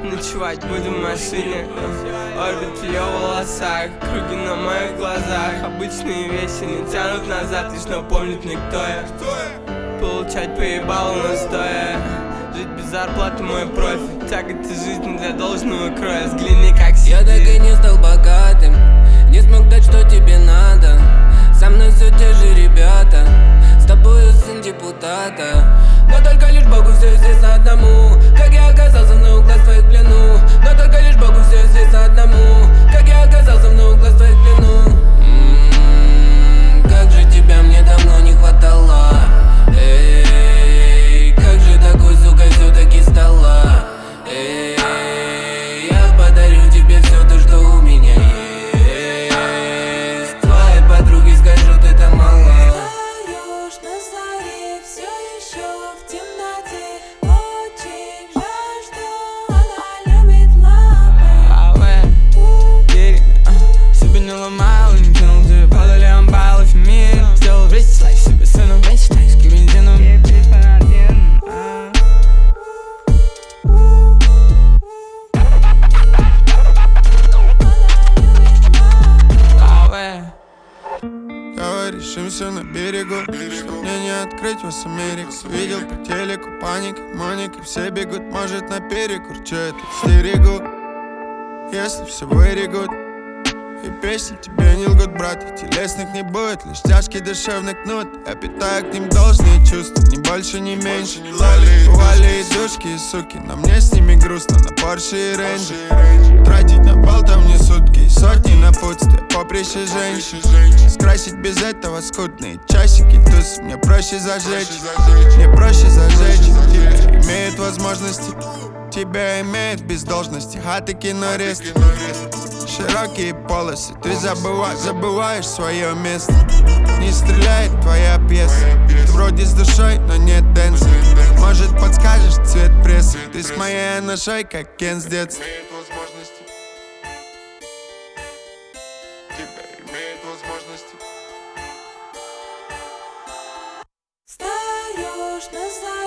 Ночевать будем в машине, орбит в ее волосах, круги на моих глазах. Обычные вещи не тянут назад, лишь напомнит мне, кто я. Получать поебало настоя, жить без зарплаты мой профиль. Тяготы жизни для должного кроя. Взгляни, как сидит. Я так и не стал богатым, не смог дать, что тебе надо. Со мной все те же ребята, с тобою сын депутата. Но только лишь Богу все известно одному, как я оказался на углах твоих плену. Но только лишь Богу все известно одному, как я оказался на углах твоих плену. Как же тебя мне давно не хватало. Эй, как же такой, сука, все-таки стала. Эй, я подарю тебе все то, что у меня есть. Твоей подруге скажу, ты там мало. Встаешь на заре, все еще в темноте. Очень жаль, что она любит лапы. Себе не ломал, не тянул тебе падали амбалы в мир. Сделал весь слайд себе сыном, весь тайский бензином. Решимся на берегу, чтоб мне не открыть вас Америку. Видел по телеку паника, моника, все бегут, может наперекур. Че это стерегу, если все вырегут. И песни тебе не лгут, брат, и телесных не будет, лишь тяжкий душевный кнут. Я питаю к ним должные чувства, ни больше, ни меньше. Бывали и душки, и суки, но мне с ними грустно. На Порше и Рейнджи тратить на болтовни сутки и сотни напутствия, поприще женщин. Скрасить без этого скудные часики, туз. Мне проще зажечь, мне проще зажечь. Тебя имеют возможности, тебя имеют без должности. Хаты, кино, рест, широкие полосы. Ты забываешь свое место. Не стреляет твоя пьеса. Ты вроде с душой, но нет дэнса. Может подскажешь цвет прессы. Ты с моей ношей, как Кен с детства. Встаешь на заре.